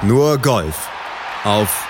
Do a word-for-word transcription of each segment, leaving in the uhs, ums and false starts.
Nur Golf auf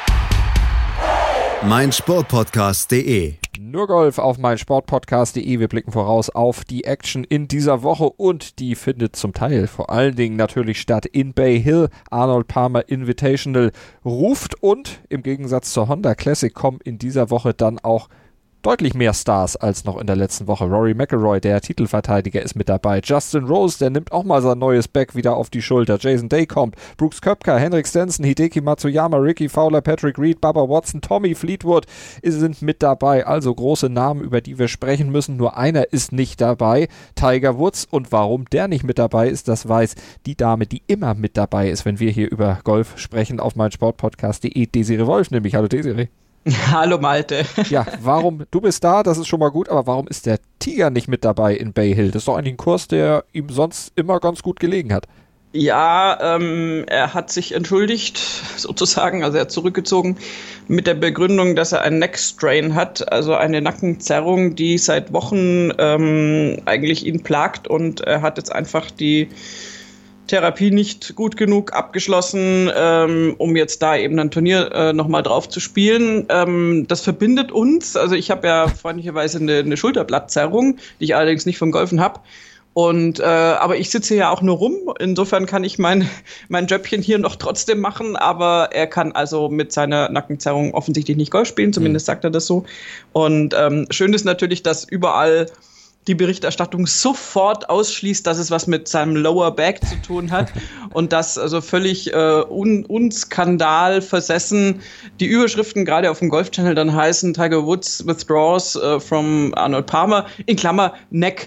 meinsportpodcast punkt de. Nur Golf auf meinsportpodcast punkt de. Wir blicken voraus auf die Action in dieser Woche und die findet zum Teil vor allen Dingen natürlich statt in Bay Hill. Arnold Palmer Invitational ruft und im Gegensatz zur Honda Classic kommen in dieser Woche dann auch deutlich mehr Stars als noch in der letzten Woche. Rory McIlroy, der Titelverteidiger, ist mit dabei. Justin Rose, der nimmt auch mal sein neues Back wieder auf die Schulter. Jason Day kommt. Brooks Koepka, Henrik Stenson, Hideki Matsuyama, Ricky Fowler, Patrick Reed, Bubba Watson, Tommy Fleetwood sind mit dabei. Also große Namen, über die wir sprechen müssen. Nur einer ist nicht dabei. Tiger Woods. Und warum der nicht mit dabei ist, das weiß die Dame, die immer mit dabei ist, wenn wir hier über Golf sprechen auf meinsportpodcast punkt de. Desiree Wolf nämlich. Hallo Desiree. Hallo Malte. Ja, warum, du bist da, das ist schon mal gut, aber warum ist der Tiger nicht mit dabei in Bay Hill? Das ist doch eigentlich ein Kurs, der ihm sonst immer ganz gut gelegen hat. Ja, ähm, er hat sich entschuldigt, sozusagen, also er hat zurückgezogen mit der Begründung, dass er einen Neck-Strain hat, also eine Nackenzerrung, die seit Wochen ähm, eigentlich ihn plagt, und er hat jetzt einfach die Therapie nicht gut genug abgeschlossen, ähm, um jetzt da eben ein Turnier äh, nochmal drauf zu spielen. Ähm, das verbindet uns. Also ich habe ja freundlicherweise eine, eine Schulterblattzerrung, die ich allerdings nicht vom Golfen habe. Und äh, aber ich sitze ja auch nur rum. Insofern kann ich mein mein Jobchen hier noch trotzdem machen. Aber er kann also mit seiner Nackenzerrung offensichtlich nicht Golf spielen. Zumindest sagt er das so. Und ähm, schön ist natürlich, dass überall die Berichterstattung sofort ausschließt, dass es was mit seinem Lower Back zu tun hat und das also völlig äh, un- unskandal versessen die Überschriften gerade auf dem Golf Channel dann heißen: Tiger Woods withdraws uh, from Arnold Palmer, in Klammer Neck.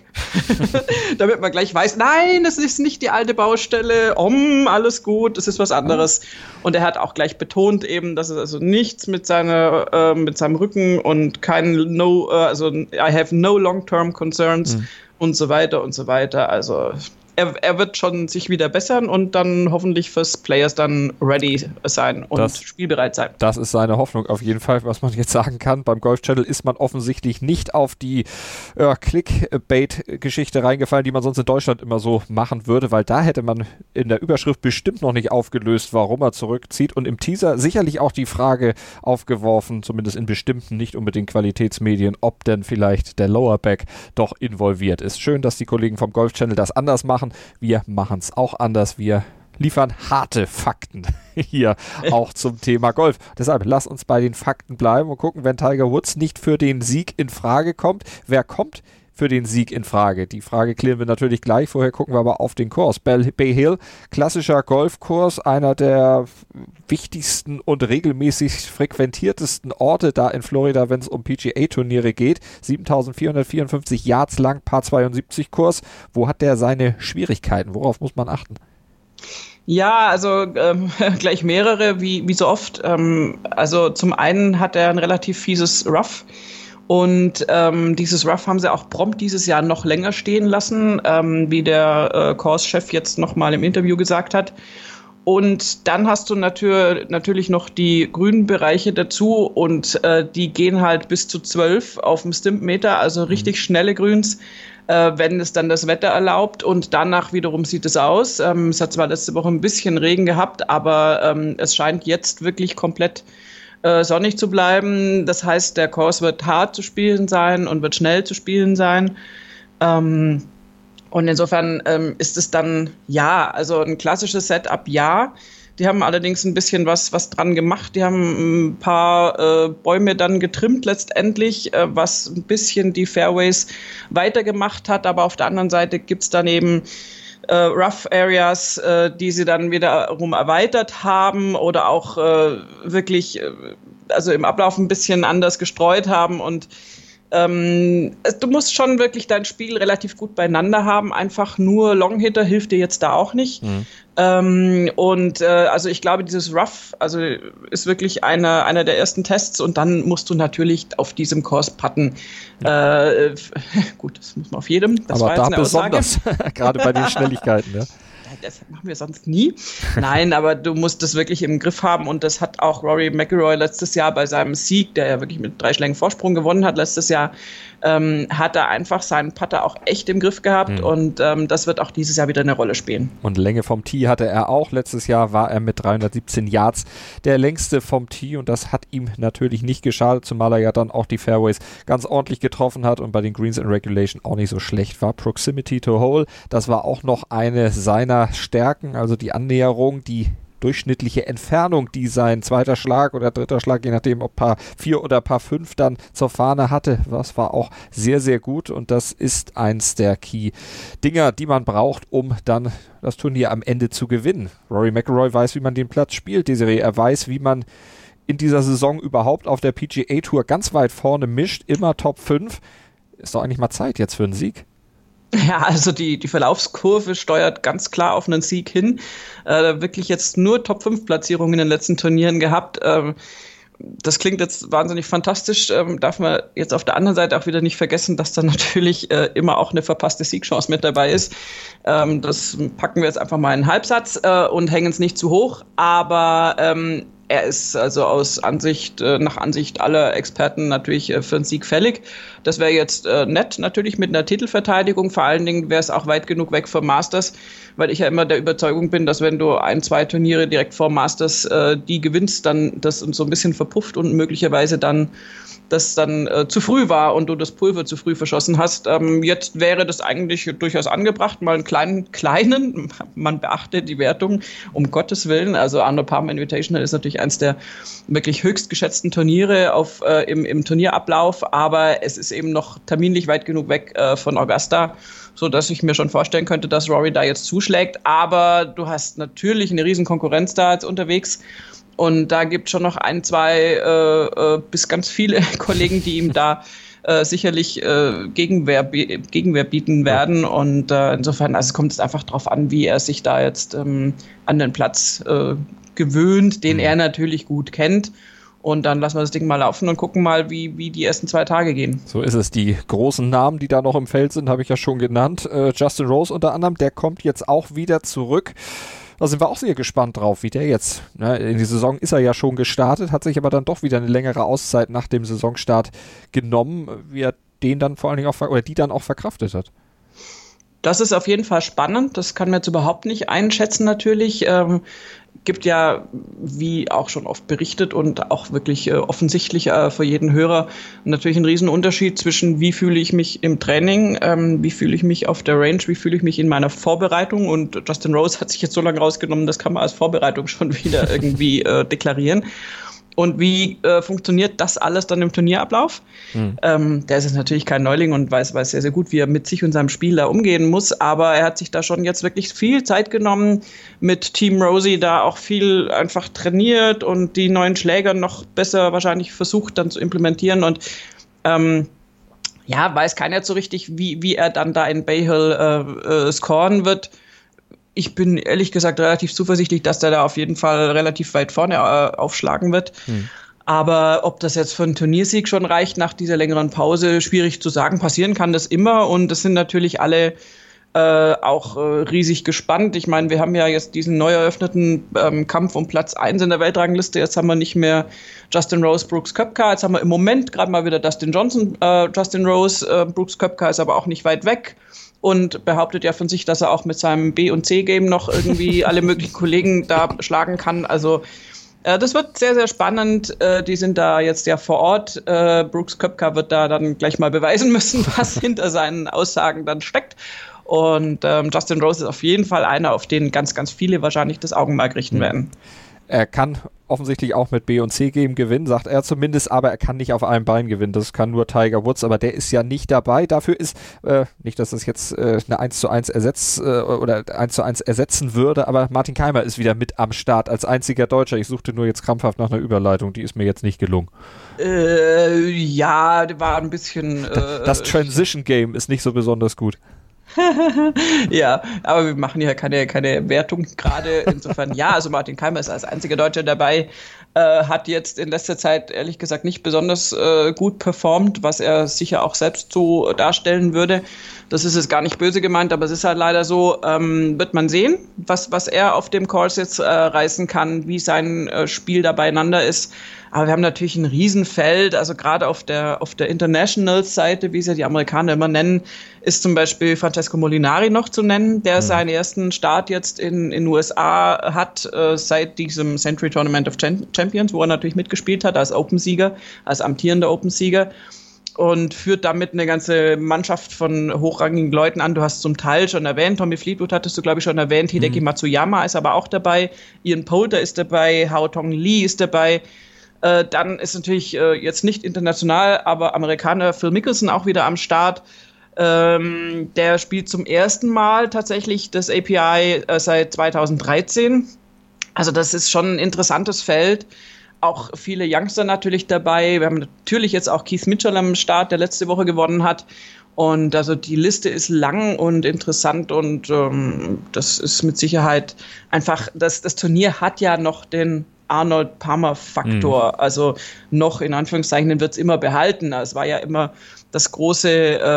Damit man gleich weiß, nein, das ist nicht die alte Baustelle, um, alles gut, das ist was anderes. Und er hat auch gleich betont eben, dass es also nichts mit seiner äh, mit seinem Rücken und kein no, äh, also I have no long-term concerns Mhm. und so weiter und so weiter. Also er, er wird schon sich wieder bessern und dann hoffentlich fürs Players dann ready sein und das, spielbereit sein. Das ist seine Hoffnung auf jeden Fall, was man jetzt sagen kann. Beim Golf Channel ist man offensichtlich nicht auf die äh, Clickbait-Geschichte reingefallen, die man sonst in Deutschland immer so machen würde, weil da hätte man in der Überschrift bestimmt noch nicht aufgelöst, warum er zurückzieht, und im Teaser sicherlich auch die Frage aufgeworfen, zumindest in bestimmten, nicht unbedingt Qualitätsmedien, ob denn vielleicht der Lower Back doch involviert ist. Schön, dass die Kollegen vom Golf Channel das anders machen. Wir machen es auch anders. Wir liefern harte Fakten hier auch zum Thema Golf. Deshalb lass uns bei den Fakten bleiben und gucken, wenn Tiger Woods nicht für den Sieg in Frage kommt, wer kommt für den Sieg in Frage? Die Frage klären wir natürlich gleich. Vorher gucken wir aber auf den Kurs. Bay Hill, klassischer Golfkurs, einer der wichtigsten und regelmäßig frequentiertesten Orte da in Florida, wenn es um P G A-Turniere geht. siebentausendvierhundertvierundfünfzig Yards lang, Par zweiundsiebzig Kurs. Wo hat der seine Schwierigkeiten? Worauf muss man achten? Ja, also ähm, gleich mehrere, wie, wie so oft. Ähm, also zum einen hat er ein relativ fieses Rough. Und ähm, dieses Rough haben sie auch prompt dieses Jahr noch länger stehen lassen, ähm, wie der äh, Course-Chef jetzt nochmal im Interview gesagt hat. Und dann hast du natür- natürlich noch die grünen Bereiche dazu, und äh, die gehen halt bis zu zwölf auf dem Stimpmeter, also richtig schnelle Grüns, äh, wenn es dann das Wetter erlaubt. Und danach wiederum sieht es aus. Ähm, es hat zwar letzte Woche ein bisschen Regen gehabt, aber ähm, es scheint jetzt wirklich komplett sonnig zu bleiben. Das heißt, der Kurs wird hart zu spielen sein und wird schnell zu spielen sein. Ähm, und insofern ähm, ist es dann, ja, also ein klassisches Setup, ja. Die haben allerdings ein bisschen was, was dran gemacht. Die haben ein paar äh, Bäume dann getrimmt letztendlich, äh, was ein bisschen die Fairways weitergemacht hat. Aber auf der anderen Seite gibt's dann eben Uh, Rough Areas, uh, die sie dann wiederum erweitert haben oder auch uh, wirklich, uh, also im Ablauf ein bisschen anders gestreut haben. Und ähm, es, du musst schon wirklich dein Spiel relativ gut beieinander haben. Einfach nur Longhitter hilft dir jetzt da auch nicht. Mhm. Ähm, und äh, also ich glaube, dieses Rough, also ist wirklich einer einer der ersten Tests, und dann musst du natürlich auf diesem Kurs putten. Ja. Äh, gut, das muss man auf jedem. Das aber da besonders, gerade bei den Schnelligkeiten. Ja. das machen wir sonst nie. Nein, aber du musst das wirklich im Griff haben und das hat auch Rory McIlroy letztes Jahr bei seinem Sieg, der ja wirklich mit drei Schlägen Vorsprung gewonnen hat letztes Jahr, ähm, hat er einfach seinen Putter auch echt im Griff gehabt mhm. und ähm, das wird auch dieses Jahr wieder eine Rolle spielen. Und Länge vom Tee hatte er auch. Letztes Jahr war er mit dreihundertsiebzehn Yards der längste vom Tee und das hat ihm natürlich nicht geschadet, zumal er ja dann auch die Fairways ganz ordentlich getroffen hat und bei den Greens in Regulation auch nicht so schlecht war. Proximity to Hole, das war auch noch eine seiner Stärken, also die Annäherung, die durchschnittliche Entfernung, die sein zweiter Schlag oder dritter Schlag, je nachdem ob Paar vier oder Paar fünf dann zur Fahne hatte, das war auch sehr, sehr gut und das ist eins der Key-Dinger, die man braucht, um dann das Turnier am Ende zu gewinnen. Rory McIlroy weiß, wie man den Platz spielt, Desiree, er weiß, wie man in dieser Saison überhaupt auf der P G A Tour ganz weit vorne mischt, immer Top fünf. Ist doch eigentlich mal Zeit jetzt für einen Sieg. Ja, also die, die Verlaufskurve steuert ganz klar auf einen Sieg hin. Äh, wirklich jetzt nur Top fünf Platzierungen in den letzten Turnieren gehabt. Ähm, das klingt jetzt wahnsinnig fantastisch. Ähm, darf man jetzt auf der anderen Seite auch wieder nicht vergessen, dass da natürlich äh, immer auch eine verpasste Siegchance mit dabei ist. Ähm, das packen wir jetzt einfach mal in einen Halbsatz äh, und hängen es nicht zu hoch. Aber ähm, er ist also aus Ansicht, äh, nach Ansicht aller Experten natürlich äh, für einen Sieg fällig. Das wäre jetzt äh, nett, natürlich mit einer Titelverteidigung. Vor allen Dingen wäre es auch weit genug weg vom Masters, weil ich ja immer der Überzeugung bin, dass wenn du ein, zwei Turniere direkt vor Masters äh, die gewinnst, dann das so ein bisschen verpufft und möglicherweise dann das dann äh, zu früh war und du das Pulver zu früh verschossen hast. Ähm, jetzt wäre das eigentlich durchaus angebracht, mal einen kleinen, kleinen, man beachte die Wertung, um Gottes Willen. Also Arnold Palmer Invitational ist natürlich eines der wirklich höchst geschätzten Turniere auf, äh, im, im Turnierablauf, aber es ist eben noch terminlich weit genug weg äh, von Augusta, so dass ich mir schon vorstellen könnte, dass Rory da jetzt zuschlägt. Aber du hast natürlich eine riesen Konkurrenz da jetzt unterwegs. Und da gibt es schon noch ein, zwei äh, äh, bis ganz viele Kollegen, die ihm da äh, sicherlich äh, Gegenwehr, be- Gegenwehr bieten werden. Und äh, insofern, also es kommt es einfach darauf an, wie er sich da jetzt ähm, an den Platz äh, gewöhnt, den mhm. er natürlich gut kennt. Und dann lassen wir das Ding mal laufen und gucken mal, wie, wie die ersten zwei Tage gehen. So ist es. Die großen Namen, die da noch im Feld sind, habe ich ja schon genannt. Äh, Justin Rose unter anderem, der kommt jetzt auch wieder zurück. Da sind wir auch sehr gespannt drauf, wie der jetzt, ne, in die Saison ist er ja schon gestartet, hat sich aber dann doch wieder eine längere Auszeit nach dem Saisonstart genommen, wie er den dann vor allen Dingen auch, oder die dann auch verkraftet hat. Das ist auf jeden Fall spannend, das kann man jetzt überhaupt nicht einschätzen natürlich. Ähm, gibt ja, wie auch schon oft berichtet und auch wirklich äh, offensichtlich äh, für jeden Hörer, natürlich einen riesen Unterschied zwischen wie fühle ich mich im Training, ähm, wie fühle ich mich auf der Range, wie fühle ich mich in meiner Vorbereitung und Justin Rose hat sich jetzt so lange rausgenommen, das kann man als Vorbereitung schon wieder irgendwie äh, deklarieren. Und wie äh, funktioniert das alles dann im Turnierablauf? Mhm. Ähm, der ist jetzt natürlich kein Neuling und weiß, weiß sehr, sehr gut, wie er mit sich und seinem Spiel da umgehen muss. Aber er hat sich da schon jetzt wirklich viel Zeit genommen, mit Team Rosie da auch viel einfach trainiert und die neuen Schläger noch besser wahrscheinlich versucht dann zu implementieren. Und ähm, ja, weiß keiner so richtig, wie, wie er dann da in Bay Hill äh, äh, scoren wird. Ich bin ehrlich gesagt relativ zuversichtlich, dass der da auf jeden Fall relativ weit vorne äh, aufschlagen wird. Hm. Aber ob das jetzt für einen Turniersieg schon reicht nach dieser längeren Pause, schwierig zu sagen. Passieren kann das immer und es sind natürlich alle äh, auch äh, riesig gespannt. Ich meine, wir haben ja jetzt diesen neu eröffneten ähm, Kampf um Platz eins in der Weltrangliste. Jetzt haben wir nicht mehr Justin Rose, Brooks Koepka. Jetzt haben wir im Moment gerade mal wieder Dustin Johnson, äh, Justin Rose. Äh, Brooks Koepka ist aber auch nicht weit weg. Und behauptet ja von sich, dass er auch mit seinem B- und C-Game noch irgendwie alle möglichen Kollegen da schlagen kann. Also äh, das wird sehr, sehr spannend. Äh, die sind da jetzt ja vor Ort. Äh, Brooks Koepka wird da dann gleich mal beweisen müssen, was hinter seinen Aussagen dann steckt. Und ähm, Justin Rose ist auf jeden Fall einer, auf den ganz, ganz viele wahrscheinlich das Augenmerk richten mhm. werden. Er kann offensichtlich auch mit B- und C-Game gewinnen, sagt er zumindest, aber er kann nicht auf einem Bein gewinnen. Das kann nur Tiger Woods, aber der ist ja nicht dabei. Dafür ist, äh, nicht, dass das jetzt äh, eine eins zu eins Ersetz, äh, oder eins zu eins ersetzen würde, aber Martin Keimer ist wieder mit am Start als einziger Deutscher. Ich suchte nur jetzt krampfhaft nach einer Überleitung, die ist mir jetzt nicht gelungen. Äh, ja, war ein bisschen... Äh, das Transition Game ist nicht so besonders gut. Ja, aber wir machen ja keine, keine Wertung gerade. Insofern, ja, also Martin Keimer ist als einziger Deutscher dabei, äh, hat jetzt in letzter Zeit ehrlich gesagt nicht besonders äh, gut performt, was er sicher auch selbst so darstellen würde. Das ist jetzt gar nicht böse gemeint, aber es ist halt leider so, ähm, wird man sehen, was, was er auf dem Course jetzt äh, reißen kann, wie sein äh, Spiel da beieinander ist. Aber wir haben natürlich ein Riesenfeld, also gerade auf der, auf der International-Seite, wie sie die Amerikaner immer nennen, ist zum Beispiel Francesco Molinari noch zu nennen, der mhm. seinen ersten Start jetzt in den U S A hat, äh, seit diesem Century Tournament of Champions, wo er natürlich mitgespielt hat als Opensieger, als amtierender Opensieger. Und führt damit eine ganze Mannschaft von hochrangigen Leuten an. Du hast zum Teil schon erwähnt, Tommy Fleetwood hattest du, glaube ich, schon erwähnt, Hideki mhm. Matsuyama ist aber auch dabei, Ian Poulter ist dabei, Hao Tong Lee ist dabei. Äh, dann ist natürlich äh, jetzt nicht international, aber Amerikaner Phil Mickelson auch wieder am Start. Ähm, der spielt zum ersten Mal tatsächlich das A P I äh, seit zweitausenddreizehn. Also das ist schon ein interessantes Feld. Auch viele Youngster natürlich dabei. Wir haben natürlich jetzt auch Keith Mitchell am Start, der letzte Woche gewonnen hat. Und also die Liste ist lang und interessant und ähm, das ist mit Sicherheit einfach, das, das Turnier hat ja noch den Arnold Palmer-Faktor. Mhm. Also noch in Anführungszeichen, den wird es immer behalten. Es war ja immer das große,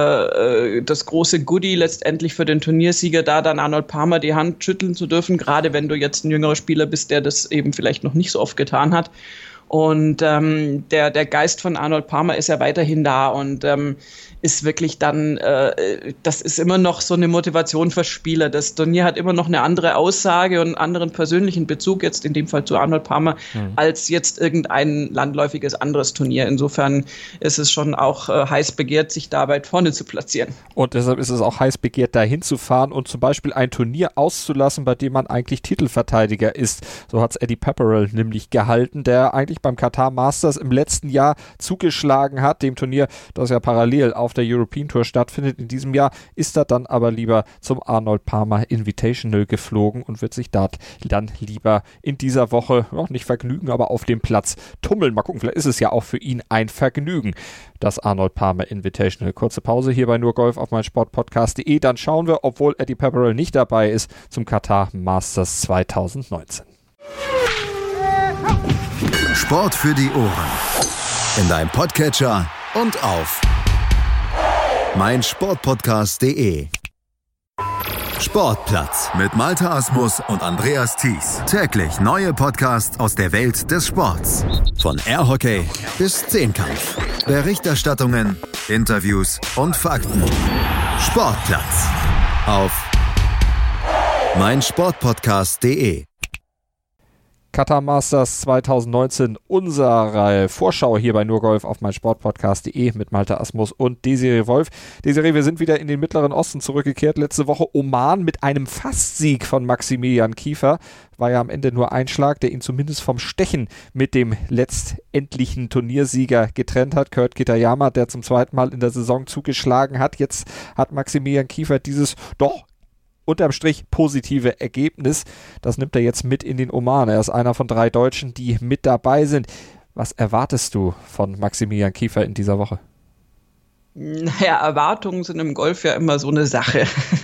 äh, das große Goodie letztendlich für den Turniersieger, da dann Arnold Palmer die Hand schütteln zu dürfen, gerade wenn du jetzt ein jüngerer Spieler bist, der das eben vielleicht noch nicht so oft getan hat. Und ähm, der, der Geist von Arnold Palmer ist ja weiterhin da und ähm, ist wirklich dann, äh, das ist immer noch so eine Motivation für Spieler. Das Turnier hat immer noch eine andere Aussage und einen anderen persönlichen Bezug, jetzt in dem Fall zu Arnold Palmer, mhm. als jetzt irgendein landläufiges anderes Turnier. Insofern ist es schon auch äh, heiß begehrt, sich da weit vorne zu platzieren. Und deshalb ist es auch heiß begehrt, da hinzufahren und zum Beispiel ein Turnier auszulassen, bei dem man eigentlich Titelverteidiger ist. So hat es Eddie Pepperell nämlich gehalten, der eigentlich beim Qatar Masters im letzten Jahr zugeschlagen hat, dem Turnier, das ja parallel auf der European Tour stattfindet. In diesem Jahr ist er dann aber lieber zum Arnold Palmer Invitational geflogen und wird sich dort dann lieber in dieser Woche, noch nicht vergnügen, aber auf dem Platz tummeln. Mal gucken, vielleicht ist es ja auch für ihn ein Vergnügen, das Arnold Palmer Invitational. Kurze Pause hier bei nur Golf auf meinsportpodcast punkt de. Dann schauen wir, obwohl Eddie Pepperell nicht dabei ist, zum Qatar Masters zweitausendneunzehn. Sport für die Ohren. In deinem Podcatcher und auf meinsportpodcast punkt de. Sportplatz mit Malte Asmus und Andreas Thies. Täglich neue Podcasts aus der Welt des Sports. Von Airhockey bis Zehnkampf. Berichterstattungen, Interviews und Fakten. Sportplatz auf meinsportpodcast punkt de. Qatar Masters zweitausendneunzehn, unsere Vorschau hier bei nur Golf auf meinsportpodcast punkt de mit Malte Asmus und Desiree Wolf. Desiree, wir sind wieder in den Mittleren Osten zurückgekehrt. Letzte Woche Oman mit einem Fastsieg von Maximilian Kiefer. War ja am Ende nur ein Schlag, der ihn zumindest vom Stechen mit dem letztendlichen Turniersieger getrennt hat. Kurt Kitayama, der zum zweiten Mal in der Saison zugeschlagen hat. Jetzt hat Maximilian Kiefer dieses doch unterm Strich positive Ergebnis. Das nimmt er jetzt mit in den Oman. Er ist einer von drei Deutschen, die mit dabei sind. Was erwartest du von Maximilian Kiefer in dieser Woche? Naja, Erwartungen sind im Golf ja immer so eine Sache.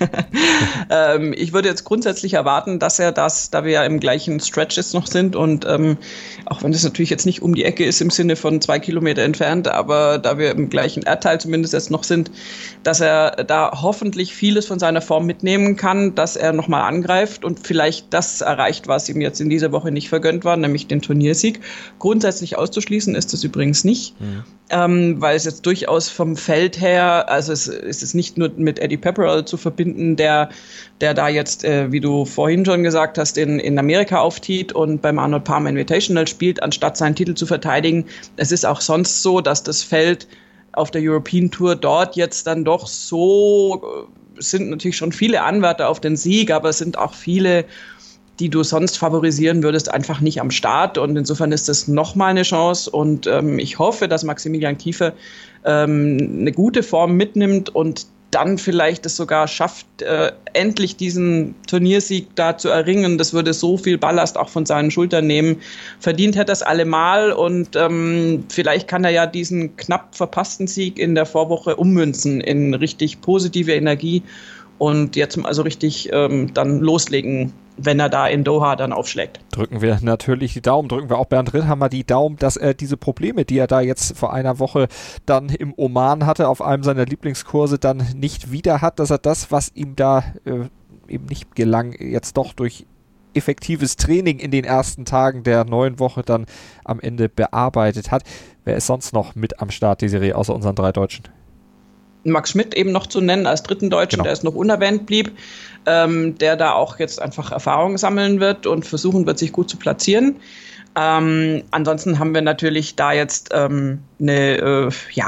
ähm, ich würde jetzt grundsätzlich erwarten, dass er das, da wir ja im gleichen Stretch jetzt noch sind und ähm, auch wenn es natürlich jetzt nicht um die Ecke ist im Sinne von zwei Kilometer entfernt, aber da wir im gleichen Erdteil zumindest jetzt noch sind, dass er da hoffentlich vieles von seiner Form mitnehmen kann, dass er nochmal angreift und vielleicht das erreicht, was ihm jetzt in dieser Woche nicht vergönnt war, nämlich den Turniersieg. Grundsätzlich auszuschließen ist das übrigens nicht. Mhm. Ähm, weil es jetzt durchaus vom Feld her, also es, es ist nicht nur mit Eddie Pepperell zu verbinden, der, der da jetzt, äh, wie du vorhin schon gesagt hast, in, in Amerika auftiet und beim Arnold Palmer Invitational spielt, anstatt seinen Titel zu verteidigen. Es ist auch sonst so, dass das Feld auf der European Tour dort jetzt dann doch so, es sind natürlich schon viele Anwärter auf den Sieg, aber es sind auch viele, die du sonst favorisieren würdest, einfach nicht am Start. Und insofern ist das nochmal eine Chance. Und ähm, ich hoffe, dass Maximilian Kiefer ähm, eine gute Form mitnimmt und dann vielleicht es sogar schafft, äh, endlich diesen Turniersieg da zu erringen. Das würde so viel Ballast auch von seinen Schultern nehmen. Verdient hätte er es allemal und ähm, vielleicht kann er ja diesen knapp verpassten Sieg in der Vorwoche ummünzen in richtig positive Energie. und jetzt also richtig ähm, dann loslegen, wenn er da in Doha dann aufschlägt. Drücken wir natürlich die Daumen, drücken wir auch Bernd Ritthammer die Daumen, dass er diese Probleme, die er da jetzt vor einer Woche dann im Oman hatte, auf einem seiner Lieblingskurse dann nicht wieder hat, dass er das, was ihm da äh, eben nicht gelang, jetzt doch durch effektives Training in den ersten Tagen der neuen Woche dann am Ende bearbeitet hat. Wer ist sonst noch mit am Start, die Serie, außer unseren drei Deutschen? Max Schmidt eben noch zu nennen als dritten Deutschen, genau. Der ist noch unerwähnt blieb, ähm, der da auch jetzt einfach Erfahrung sammeln wird und versuchen wird, sich gut zu platzieren. Ähm, ansonsten haben wir natürlich da jetzt ähm, eine, äh, ja,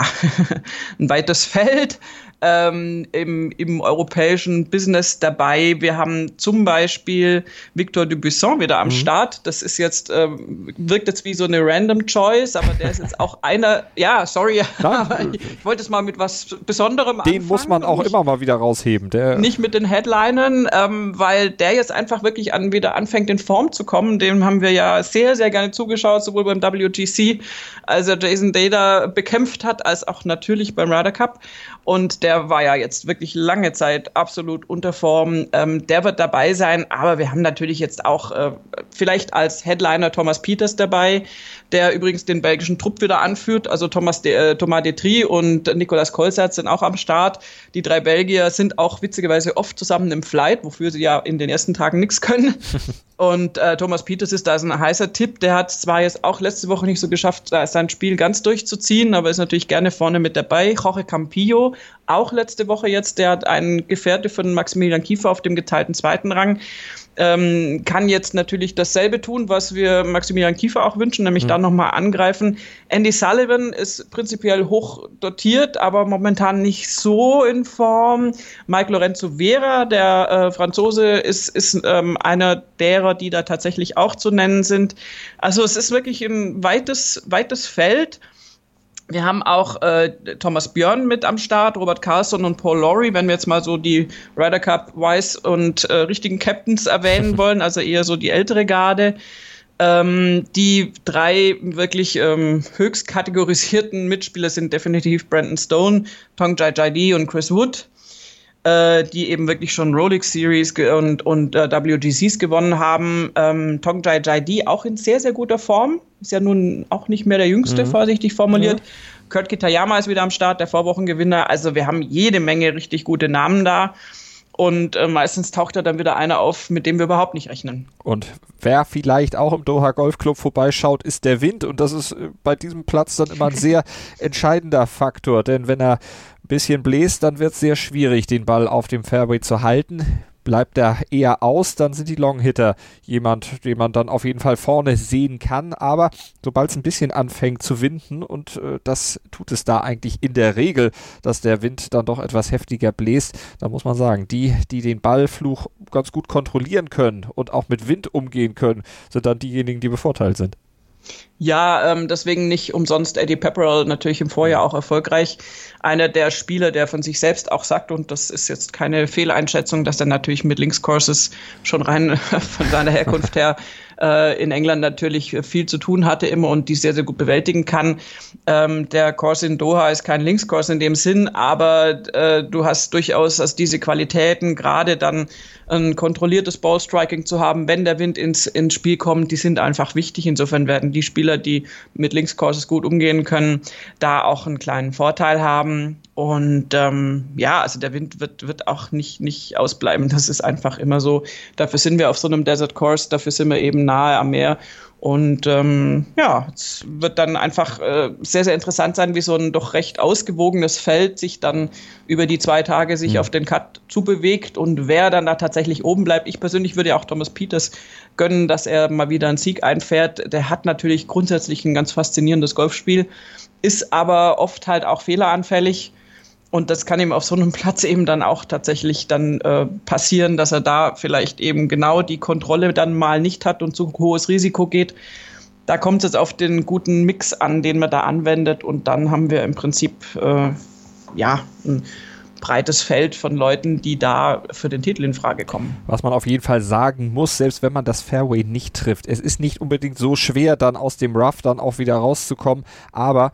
ein weites Feld ähm, im, im europäischen Business dabei. Wir haben zum Beispiel Victor Dubuisson wieder am mhm. Start. Das ist jetzt, ähm, wirkt jetzt wie so eine random Choice, aber der ist jetzt auch einer, ja, sorry, ich wollte es mal mit was Besonderem anfangen. Den muss man auch immer mal wieder rausheben. Der nicht mit den Headlinern, ähm, weil der jetzt einfach wirklich an, wieder anfängt in Form zu kommen. Dem haben wir ja sehr, sehr gerne zugeschaut, sowohl beim W G C, als er Jason Day da bekämpft hat, als auch natürlich beim Ryder Cup. Und der war ja jetzt wirklich lange Zeit absolut unter Form. Ähm, der wird dabei sein, aber wir haben natürlich jetzt auch äh, vielleicht als Headliner Thomas Pieters dabei, der übrigens den belgischen Trupp wieder anführt. Also Thomas De, äh, Thomas Detry und Nicolas Colsaert sind auch am Start. Die drei Belgier sind auch witzigerweise oft zusammen im Flight, wofür sie ja in den ersten Tagen nichts können. Und äh, Thomas Pieters ist da so ein heißer Tipp. Der hat zwar jetzt auch letzte Woche nicht so geschafft, sein Spiel ganz durchzuziehen, aber ist natürlich gerne vorne mit dabei. Jorge Campillo, auch letzte Woche jetzt, der hat einen Gefährte von Maximilian Kiefer auf dem geteilten zweiten Rang. Ähm, kann jetzt natürlich dasselbe tun, was wir Maximilian Kiefer auch wünschen, nämlich mhm. dann nochmal angreifen. Andy Sullivan ist prinzipiell hoch dotiert, aber momentan nicht so in Form. Mike Lorenzo Vera, der äh, Franzose, ist, ist ähm, einer derer, die da tatsächlich auch zu nennen sind. Also es ist wirklich ein weites, weites Feld. Wir haben auch äh, Thomas Björn mit am Start, Robert Carlson und Paul Lawrie, wenn wir jetzt mal so die Ryder Cup Wise und äh, richtigen Captains erwähnen wollen, also eher so die ältere Garde. Ähm, die drei wirklich ähm, höchst kategorisierten Mitspieler sind definitiv Brandon Stone, Tongjai Jaidi und Chris Wood, äh, die eben wirklich schon Rolex Series ge- und, und äh, W G Cs gewonnen haben. Ähm, Tongjai Jaidi auch in sehr, sehr guter Form. Ist ja nun auch nicht mehr der Jüngste, mhm. vorsichtig formuliert. Mhm. Kurt Kitayama ist wieder am Start, der Vorwochengewinner. Also wir haben jede Menge richtig gute Namen da. Und äh, meistens taucht da dann wieder einer auf, mit dem wir überhaupt nicht rechnen. Und wer vielleicht auch im Doha Golf Club vorbeischaut, ist der Wind. Und das ist äh, bei diesem Platz dann immer ein sehr entscheidender Faktor. Denn wenn er ein bisschen bläst, dann wird es sehr schwierig, den Ball auf dem Fairway zu halten. Bleibt er eher aus, dann sind die Longhitter jemand, den man dann auf jeden Fall vorne sehen kann. Aber sobald es ein bisschen anfängt zu winden, und äh, das tut es da eigentlich in der Regel, dass der Wind dann doch etwas heftiger bläst, dann muss man sagen, die, die den Ballfluch ganz gut kontrollieren können und auch mit Wind umgehen können, sind dann diejenigen, die bevorteilt sind. Ja, ähm, deswegen nicht umsonst Eddie Pepperell natürlich im Vorjahr auch erfolgreich. Einer der Spieler, der von sich selbst auch sagt, und das ist jetzt keine Fehleinschätzung, dass er natürlich mit Linkscourses schon rein von seiner Herkunft her äh, in England natürlich viel zu tun hatte immer und die sehr, sehr gut bewältigen kann. Ähm, der Course in Doha ist kein Linkscourse in dem Sinn, aber äh, du hast durchaus also diese Qualitäten, gerade dann ein kontrolliertes Ballstriking zu haben, wenn der Wind ins, ins Spiel kommt, die sind einfach wichtig. Insofern werden die Spieler, die mit Linkscourses gut umgehen können, da auch einen kleinen Vorteil haben. Und ähm, ja, also der Wind wird, wird auch nicht, nicht ausbleiben. Das ist einfach immer so. Dafür sind wir auf so einem Desert Course, dafür sind wir eben nahe am Meer. Und ähm, ja, es wird dann einfach äh, sehr, sehr interessant sein, wie so ein doch recht ausgewogenes Feld sich dann über die zwei Tage sich mhm. auf den Cut zubewegt und wer dann da tatsächlich oben bleibt. Ich persönlich würde ja auch Thomas Pieters gönnen, dass er mal wieder einen Sieg einfährt. Der hat natürlich grundsätzlich ein ganz faszinierendes Golfspiel, ist aber oft halt auch fehleranfällig. Und das kann ihm auf so einem Platz eben dann auch tatsächlich dann äh, passieren, dass er da vielleicht eben genau die Kontrolle dann mal nicht hat und zu hohes Risiko geht. Da kommt es jetzt auf den guten Mix an, den man da anwendet. Und dann haben wir im Prinzip äh, ja ein breites Feld von Leuten, die da für den Titel in Frage kommen. Was man auf jeden Fall sagen muss, selbst wenn man das Fairway nicht trifft, es ist nicht unbedingt so schwer, dann aus dem Rough dann auch wieder rauszukommen, aber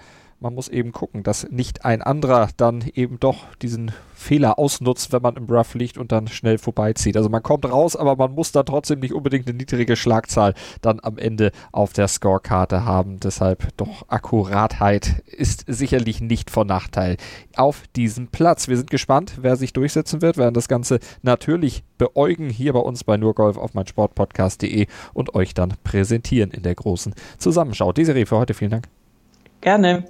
man muss eben gucken, dass nicht ein anderer dann eben doch diesen Fehler ausnutzt, wenn man im Rough liegt und dann schnell vorbeizieht. Also man kommt raus, aber man muss da trotzdem nicht unbedingt eine niedrige Schlagzahl dann am Ende auf der Scorekarte haben. Deshalb doch Akkuratheit ist sicherlich nicht von Nachteil auf diesem Platz. Wir sind gespannt, wer sich durchsetzen wird, werden das Ganze natürlich beäugen hier bei uns bei nur Golf auf meinsportpodcast punkt de und euch dann präsentieren in der großen Zusammenschau. Desiree, für heute vielen Dank. Gerne.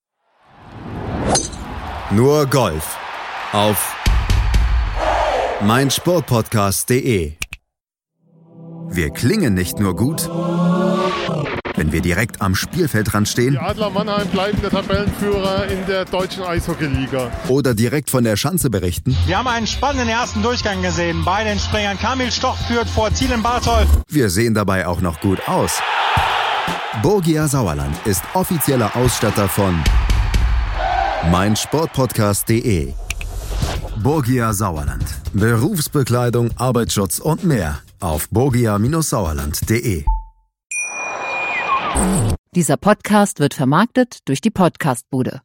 Nur Golf auf meinsportpodcast punkt de. Wir klingen nicht nur gut, wenn wir direkt am Spielfeldrand stehen. Die Adler Mannheim bleiben der Tabellenführer in der deutschen Eishockeyliga. Oder direkt von der Schanze berichten. Wir haben einen spannenden ersten Durchgang gesehen. Bei den Springern Kamil Stoch führt vor Thielen Barthold. Wir sehen dabei auch noch gut aus. Borgia Sauerland ist offizieller Ausstatter von meinsportpodcast punkt de. Borgia Sauerland. Berufsbekleidung, Arbeitsschutz und mehr auf borgia Sauerland punkt de. Dieser Podcast wird vermarktet durch die Podcastbude.